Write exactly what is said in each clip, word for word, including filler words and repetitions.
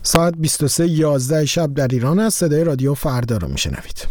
ساعت بیست و سه و یازده شب در ایران است. صدای رادیو فردا رو میشنوید.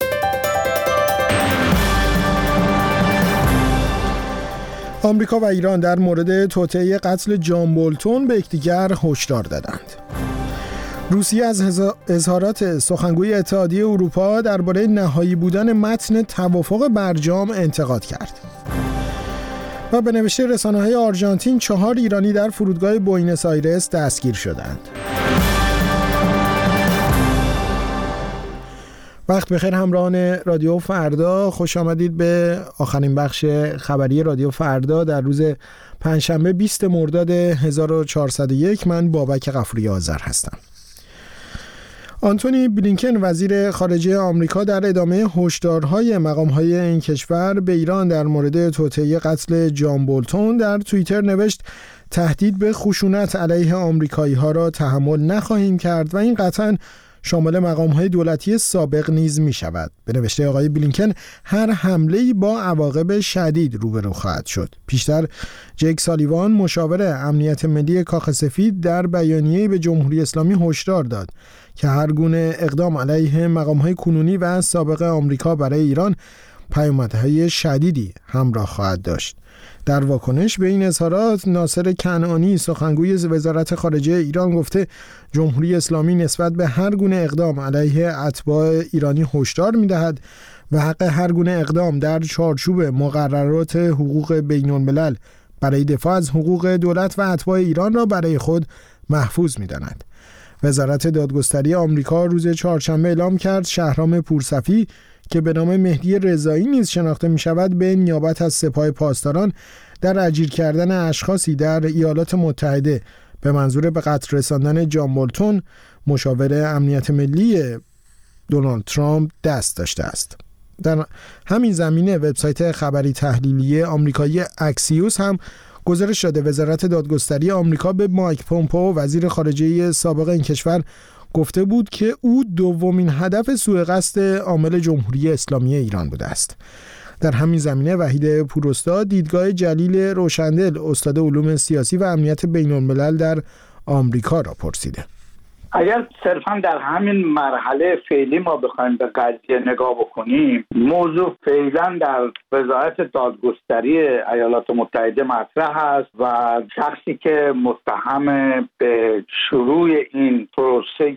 آمریکا و ایران در مورد توطئه قتل جان بولتون به یکدیگر هشدار دادند. روسیه از اظهارات سخنگوی اتحادیه اروپا درباره نهایی بودن متن توافق برجام انتقاد کرد. و به نوشته رسانه‌های آرژانتین چهار ایرانی در فرودگاه بوئنوس آیرس دستگیر شدند. وقت بخیر همراهان رادیو فردا، خوش آمدید به آخرین بخش خبری رادیو فردا در روز پنجشنبه بیست مرداد هزار و چهارصد و یک. من بابک غفوری آذر هستم. آنتونی بلینکن وزیر خارجه آمریکا در ادامه هشدارهای مقام‌های این کشور به ایران در مورد توطئه قتل جان بولتون در توییتر نوشت تهدید به خشونت علیه آمریکایی‌ها را تحمل نخواهیم کرد و این قطعاً شامل مقام‌های دولتی سابق نیز می‌شود. به نوشته آقای بلینکن هر حمله‌ای با عواقب شدید روبرو خواهد شد. پیشتر جیک سالیوان مشاور امنیت ملی کاخ سفید در بیانیه‌ای به جمهوری اسلامی هشدار داد که هر گونه اقدام علیه مقام‌های کنونی و سابق آمریکا برای ایران پیامدهای شدیدی همراه خواهد داشت. در واکنش به این اظهارات ناصر کنعانی سخنگوی وزارت خارجه ایران گفته جمهوری اسلامی نسبت به هر گونه اقدام علیه اتباع ایرانی هشدار می‌دهد و حق هر گونه اقدام در چارچوب مقررات حقوق بین‌الملل برای دفاع از حقوق دولت و اتباع ایران را برای خود محفوظ می‌داند. وزارت دادگستری آمریکا روز چهارشنبه اعلام کرد شهرام پورصفی که به نام مهدی رضایی نیز شناخته می شود به نیابت از سپاه پاسداران در اجیر کردن اشخاصی در ایالات متحده به منظور به قتل رساندن جان بولتون مشاور امنیت ملی دونالد ترامپ دست داشته است. در همین زمینه وبسایت خبری تحلیلی آمریکایی اکسیوس هم گزارش داده وزارت دادگستری آمریکا به مایک پومپئو وزیر خارجه سابق این کشور گفته بود که او دومین هدف سوء قصد عامل جمهوری اسلامی ایران بوده است. در همین زمینه وحید پوراستاد دیدگاه جلیل روشندل استاد علوم سیاسی و امنیت بین الملل در آمریکا را پرسیده. اگر صرفا در همین مرحله فعلی ما بخوایم به قضیه نگاه بکنیم، موضوع فعلا در وزارت دادگستری ایالات متحده مطرح است و شخصی که متهم به شروع این پروسه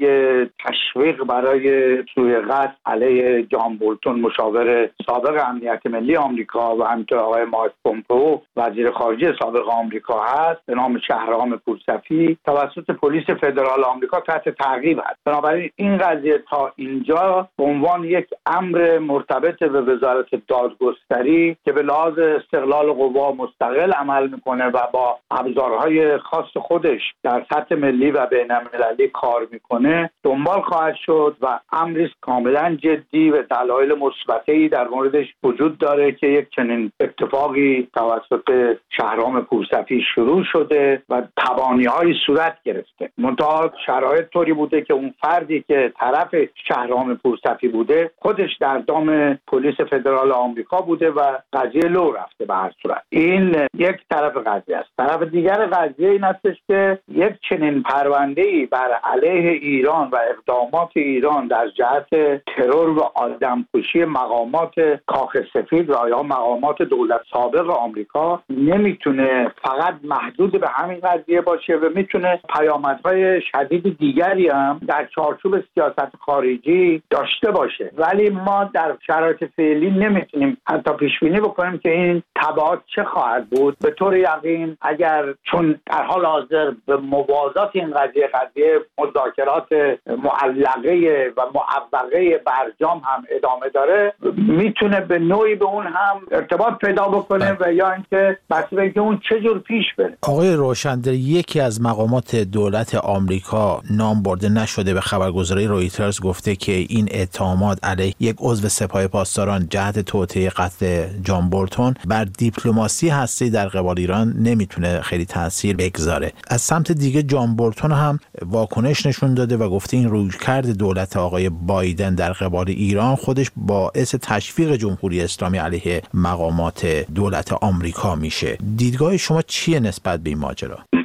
تشویق برای سوء قصد علیه جان بولتون مشاور سابق امنیت ملی آمریکا و همینطور آقای مایک پومپئو وزیر خارجه سابق آمریکا هست به نام شهرام پورصفی توسط پلیس فدرال آمریکا تحت تعقیب است. بنابراین این قضیه تا اینجا به عنوان یک امر مرتبط به وزارت دادگستری که به لحاظ استقلال قوا مستقل عمل میکنه و با ابزارهای خاص خودش در سطح ملی و بین‌المللی کار میکنه دنبال خواهد شد و امری کاملا جدی و دلایل مثبتی در موردش وجود داره که یک چنین اتفاقی توسط شهرام پورصفی شروع شده و تبانی‌های صورت گرفته. منتها شرایط طوری بوده که اون فردی که طرف شهرام پورصفی بوده خودش در دام پلیس فدرال آمریکا بوده و قضیه لو رفته. به هر صورت این یک طرف قضیه است. طرف دیگر قضیه این استش که یک چنین پرونده‌ای بر علیه ایران و اقدامات ایران در جهت ترور و آدمکشی مقامات کاخ سفید و یا مقامات دولت سابق آمریکا نمیتونه فقط محدود به همین قضیه باشه و میتونه پیامدهای شدید دیگری هم در چارچوب سیاست خارجی داشته باشه. ولی ما در شرایط فعلی نمیتونیم حتی پیش بینی بکنیم که این تبعات چه خواهد بود. به طور یقین اگر چون در حال حاضر به موازات این قضیه قضیه مذاکرات معلقه و معوقه برجام هم ادامه داره میتونه به نوعی به اون هم ارتباط پیدا بکنه و یا اینکه بس به اینکه اون چه جور پیش بره. آقای روشندل، یکی از مقامات دولت آمریکا نام برده نشده به خبرگزاری رویترز گفته که این اتهامات علیه یک عضو سپاه پاسداران جهت توطئه قتل جان بولتون بر دیپلماسی هستی در قبال ایران نمیتونه خیلی تاثیر بگذاره. از سمت دیگه جان بولتون هم واکنش نشون داده و گفته این رویکرد دولت آقای بایدن در قبال ایران خودش باعث تشویق جمهوری اسلامی علیه مقامات دولت آمریکا میشه. دیدگاه شما چیه نسبت به این ماجرا؟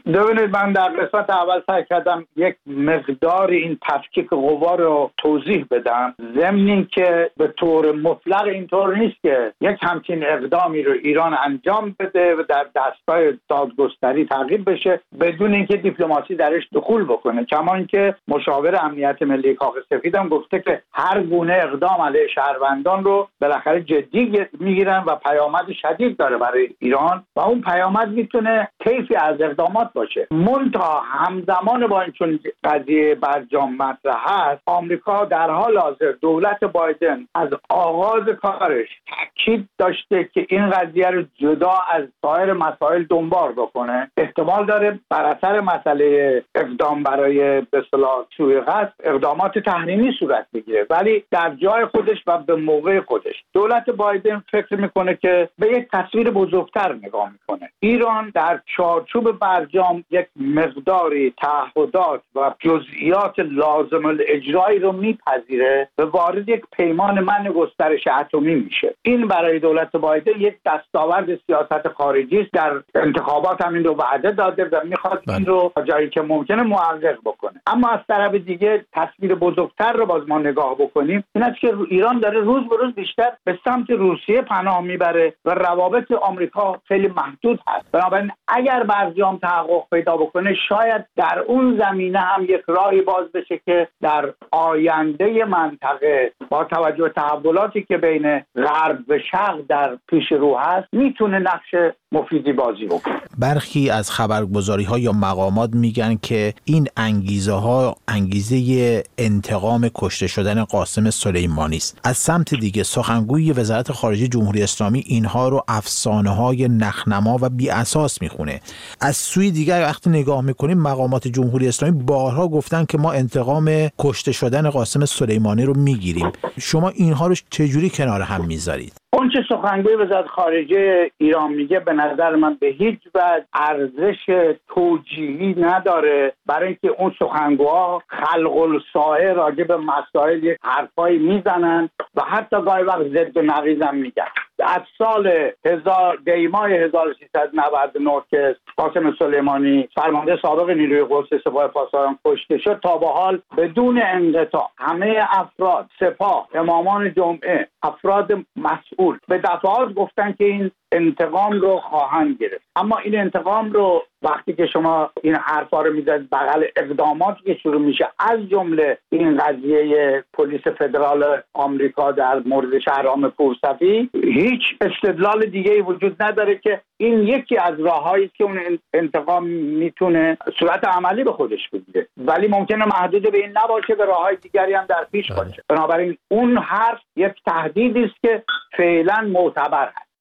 ببینید، من در قسمت اول سعی کردم یک مقدار این تفکیک قوا رو توضیح بدم، ضمن اینکه به طور مطلق اینطور نیست که یک همچین اقدامی رو ایران انجام بده و در دستگاه دادگستری تعقیب بشه بدون اینکه دیپلماسی درش دخول بکنه. کما اینکه مشاور امنیت ملی کاخ سفید هم گفته که هر گونه اقدام علیه شهروندان رو بالاخره جدی میگیرن و پیامد شدید داره برای ایران و اون پیامد میتونه طیفی از اقدامات باشه. منتها همزمان با این چون قضیه برجام مطرح هست، آمریکا در حال حاضر دولت بایدن از آغاز کارش تاکید داشته که این قضیه رو جدا از سایر مسائل دنبال بکنه. احتمال داره بر اثر مسئله اقدام برای به اصطلاح سوءقصد اقدامات تحریمی صورت بگیره، ولی در جای خودش و به موقع خودش. دولت بایدن فکر میکنه که به یک تصویر بزرگتر نگاه میکنه. ایران در چارچوب برجام یک مقداری تعهدات و جزئیات لازم الاجرایی رو میپذیره و وارد یک پیمان منع گسترش اتمی میشه. این برای دولت بایدن یک دستاورد سیاست خارجی است. در انتخابات هم این رو وعده داده و میخواد این رو جایی که ممکنه محقق بکنه. اما از طرف دیگه تصویر بزرگتر رو باز ما نگاه بکنیم، این است که ایران داره روز به روز بیشتر به سمت روسیه پناه میبره و روابط آمریکا خیلی محدود هست. بنابراین اگر برجام تحقق پیدا بکنه، شاید در اون زمینه هم یک راهی باز بشه که در آینده منطقه با توجه به تحولاتی که بین غرب و شرق در پیش رو هست میتونه نقش مفیدی بازی بکنه. برخی از خبرگزاری‌ها یا مقامات میگن که این انگیزه ها انگیزه انتقام کشته شدن قاسم سلیمانی است. از سمت دیگه سخنگوی وزارت خارجه جمهوری اسلامی اینها رو افسانه‌های نخنما و بی اساس میخونه. از سوی دیگر وقتی نگاه میکنیم مقامات جمهوری اسلامی بارها گفتن که ما انتقام کشته شدن قاسم سلیمانی رو میگیریم. شما اینها رو چجوری کنار هم میذارید؟ اون چه سخنگوی وزارت خارجه ایران میگه به نظر من به هیچ وجه ارزش توجیهی نداره، برای اینکه اون سخنگوها خلق الساعه راجع به مسائل یک حرفایی میزنن و حتی گاهی وقت ضد و نقیض هم میگن. از سال هزار دیمای هزار و سیصد و نود و نه که قاسم سلیمانی فرمانده سابق نیروی قدس سپاه پاسداران کشته شد تا به حال بدون انقطاع همه افراد سپاه، امامان جمعه، افراد مسئول به دفعات گفتن که این انتقام رو خواهند گرفت. اما این انتقام رو وقتی که شما این حرفا رو میزنید بغل اقداماتی که شروع میشه، از جمله این قضیه پلیس فدرال آمریکا در مورد شهرام پورصفی، هیچ استدلال دیگه‌ای وجود نداره که این یکی از راههایی که اون انتقام میتونه صورت عملی به خودش بگیره، ولی ممکنه محدود به این نباشه، به راههای دیگری هم در پیش باشه. بنابراین اون حرف یک تهدیدی است که فعلا معتبر هست.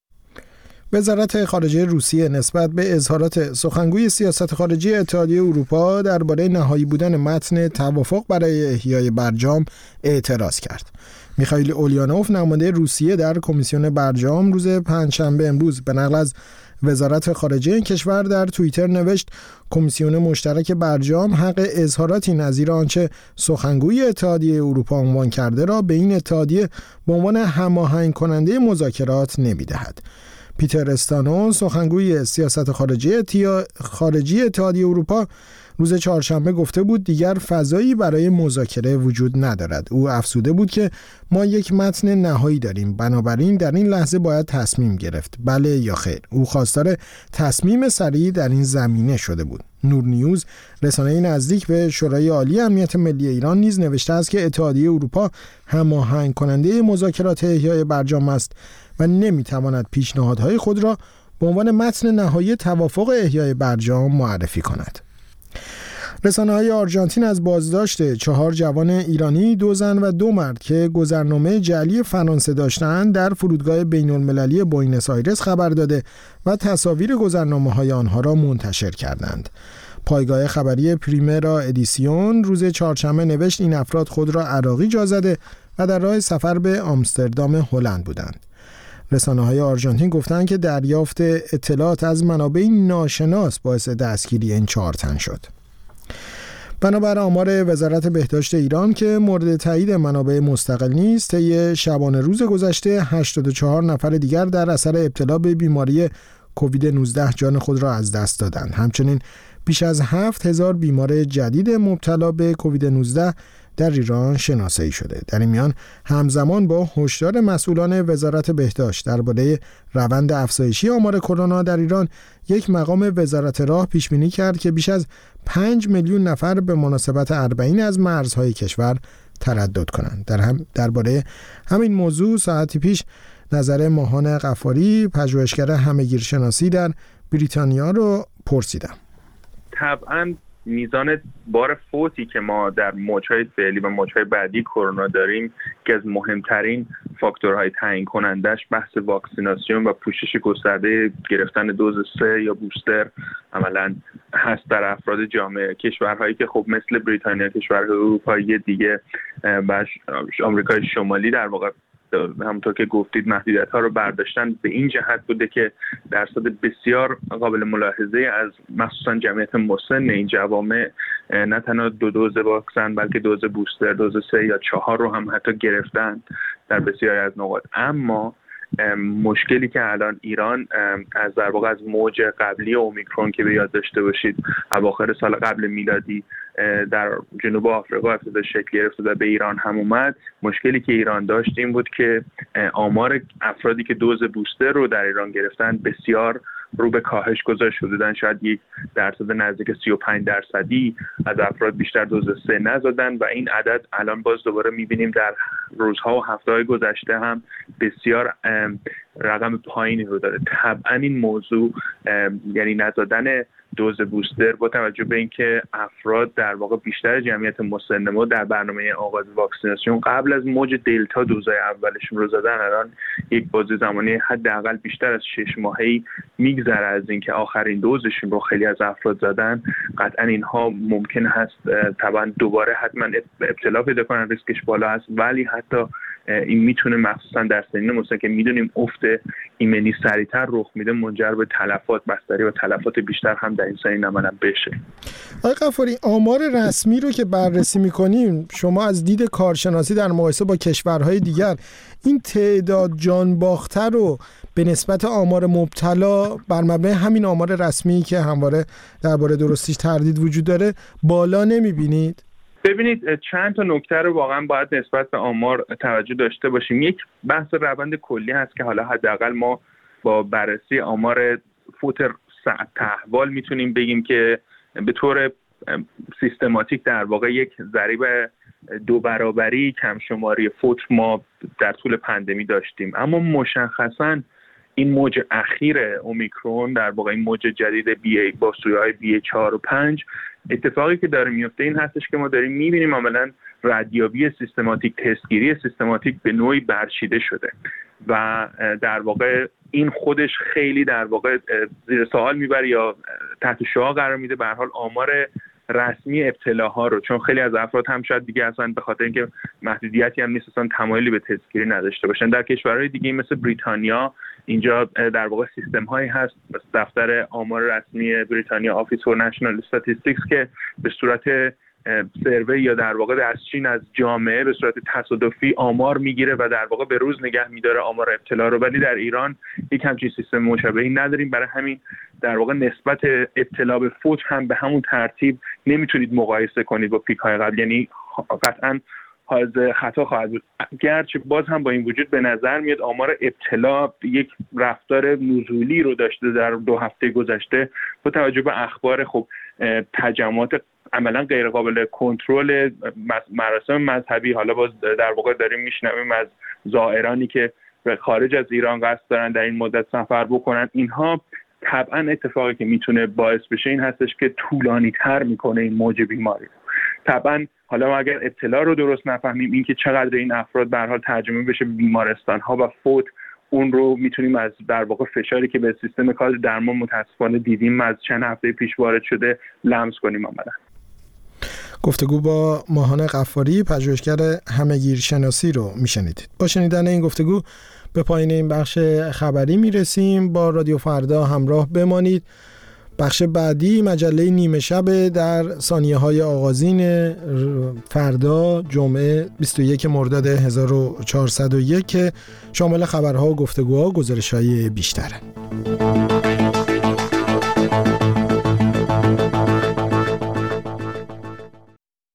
وزارت خارجه روسیه نسبت به اظهارات سخنگوی سیاست خارجی اتحادیه اروپا درباره نهایی بودن متن توافق برای احیای برجام اعتراض کرد. میخائیل اولیانوف نماینده روسیه در کمیسیون برجام روز پنجشنبه امروز به نقل از وزارت خارجه این کشور در توییتر نوشت کمیسیون مشترک برجام حق اظهاراتی نظیر آنچه سخنگوی اتحادیه اروپا عنوان کرده را به این اتحادیه به عنوان هماهنگ کننده مذاکرات نمیدهد. پیتر استانو سخنگوی سیاست خارجی خارجی اتحادیه اروپا روز چهارشنبه گفته بود دیگر فضایی برای مذاکره وجود ندارد. او افزوده بود که ما یک متن نهایی داریم، بنابراین در این لحظه باید تصمیم گرفت، بله یا خیر. او خواستار تصمیم سریع در این زمینه شده بود. نور نیوز رسانه نزدیک به شورای عالی امنیت ملی ایران نیز نوشته است که اتحادیه اروپا هماهنگ کننده مذاکرات احیای برجام است و نمیتواند پیشنهادهای خود را به عنوان متن نهایی توافق احیای برجام معرفی کند. رسانه‌های آرژانتین از بازداشت چهار جوان ایرانی، دو زن و دو مرد که گذرنامه جعلی فرانسه داشتند در فرودگاه بین‌المللی بوئنوس آیرس خبر داده و تصاویر گذرنامه‌های آنها را منتشر کردند. پایگاه خبری پریمرا ادیسیون روز چهارشنبه نوشت این افراد خود را عراقی جا زده و در راه سفر به آمستردام هلند بودند. رسانه‌های آرژانتین گفتند که دریافت اطلاعات از منابع ناشناس باعث دستگیری این چهار تن شد. بنابر آمار وزارت بهداشت ایران که مورد تایید منابع مستقل نیست، طی شبانه روز گذشته هشتاد و چهار نفر دیگر در اثر ابتلا به بیماری کووید نوزده جان خود را از دست دادند. همچنین بیش از هفت هزار بیمار جدید مبتلا به کووید نوزده در ایران شناسایی شده. در این میان همزمان با هشدار مسئولان وزارت بهداشت درباره روند افزایشی آمار کرونا در ایران، یک مقام وزارت راه پیش بینی کرد که بیش از پنج میلیون نفر به مناسبت اربعین از مرزهای کشور تردد کنند. در هم درباره همین موضوع ساعتی پیش نظر ماهان غفاری، پژوهشگر همه‌گیرشناسی در بریتانیا رو پرسیدم. طبعاً میزان بار فوتی که ما در موج‌های فعلی و موج‌های بعدی کرونا داریم که از مهمترین فاکتورهای تعیین کنندش بحث واکسیناسیون و پوشش گسترده گرفتن دوز سه یا بوستر عملاً هست در افراد جامعه. کشورهایی که خب مثل بریتانیا، کشورهای اروپایی دیگه و آمریکای شمالی در واقع همونطور که گفتید محدودیت‌ها رو برداشتن، به این جهت بوده که درصد بسیار قابل ملاحظه از مخصوصا جمعیت مسن این جوامع نه تنها دو دوز واکسن بلکه دوز بوستر، دوز سه یا چهار رو هم حتی گرفتن در بسیاری از نقاط. اما مشکلی که الان ایران از در واقع از موج قبلی اومیکرون که به یاد داشته باشید اواخر سال قبل میلادی در جنوب آفریقا ابتدا شکل گرفت و به ایران هم اومد، مشکلی که ایران داشت این بود که آمار افرادی که دوز بوستر رو در ایران گرفتن بسیار رو به کاهش گذاشت. حدوداً شاید یک درصد نزدیک سی و پنج درصدی از افراد بیشتر دوز سه نزدن و این عدد الان باز دوباره می‌بینیم در روزها و هفته‌های گذشته هم بسیار رقم پایینی رو داره. طبعاً این موضوع یعنی نزدن دوز بوستر با توجه به اینکه افراد در واقع بیشتر جمعیت مسن ما در برنامه آغاز واکسیناسیون قبل از موج دلتا دوزای اولشون رو زدن، الان یک بازه زمانی حداقل بیشتر از شش ماهه‌ای میگذره از اینکه آخرین دوزشون رو خیلی از افراد زدن. قطعا اینها ممکن هست طبعا دوباره حتما ابتلا پیدا کنن، ریسکش بالا هست، ولی حتی این میتونه مخصوصا در سنین مسن که میدونیم افت ایمنی سریعتر رخ میده منجر به تلفات بستری و تلفات بیشتر هم در این سنین عملاً بشه. آقای غفاری، آمار رسمی رو که بررسی میکنیم شما از دید کارشناسی در مقایسه با کشورهای دیگر، این تعداد جان باخته رو به نسبت آمار مبتلا بر مبنای همین آمار رسمی که همواره درباره درستیش تردید وجود داره بالا نمیبینید؟ ببینید چند تا نکته رو واقعا باید نسبت به آمار توجه داشته باشیم. یک بحث روند کلی هست که حالا حداقل ما با بررسی آمار فوت تحوال میتونیم بگیم که به طور سیستماتیک در واقع یک ضریب دو برابری کم شماری فوت ما در طول پندمی داشتیم. اما مشخصاً این موج اخیر اومیکرون در واقع این موج جدید بی ای با سویه‌های بی ای چهار و پنج، اتفاقی که داره میفته این هستش که ما داریم میبینیم عملاً ردیابی سیستماتیک، تستگیری سیستماتیک به نوعی برچیده شده و در واقع این خودش خیلی در واقع زیر سوال میبره یا تحت شعاع قرار میده به هر حال آمار رسمی ابتلاها رو، چون خیلی از افراد هم شاید دیگه اصلا به خاطر اینکه محدودیتی هم نیست اصلا تمایلی به تستگیری نداشته باشن. در کشورهای دیگه مثل بریتانیا اینجا در واقع سیستم هایی هست، دفتر آمار رسمی بریتانیا آفیس فور نشنال استاتیستیکس که به صورت سروی یا در واقع دستچین از جامعه به صورت تصادفی آمار میگیره و در واقع به روز نگه میداره آمار ابتلا رو، ولی در ایران یک همچین سیستم مشابهی نداریم. برای همین در واقع نسبت ابتلا به فوت هم به همون ترتیب نمیتونید مقایسه کنید با پیک های قبل، یعنی قطعاً خطا خواهد بود. گرچه باز هم با این وجود به نظر میاد آمار ابتلا یک رفتار نزولی رو داشته در دو هفته گذشته با توجه به اخبار خب تجمعات عملا غیر قابل کنترل مراسم مذهبی. حالا باز در واقع داریم میشنویم از زائرانی که به خارج از ایران قصد دارن در این مدت سفر بکنن. اینها طبعا اتفاقی که میتونه باعث بشه این هستش که طولانی تر میکنه این موج بیماری. طبعا حالا ما اگر اطلاع رو درست نفهمیم این که چقدر این افراد به هر حال ترجمه بشه به بیمارستان ها و فوت، اون رو میتونیم از در واقع فشاری که به سیستم کار درمان متاسفانه دیدیم از چند هفته پیش وارد شده لمس کنیم. عملا گفتگو با ماهان غفاری، پژوهشگر همه‌گیرشناسی رو میشنیدید. با شنیدن این گفتگو به پایان این بخش خبری میرسیم. با رادیو فردا همراه بمانید. بخش بعدی مجله نیمه شب در ثانیه های آغازین فردا جمعه بیست و یکم مرداد هزار و چهارصد و یک که شامل خبرها و گفتگوها و گزارش‌های بیشتره.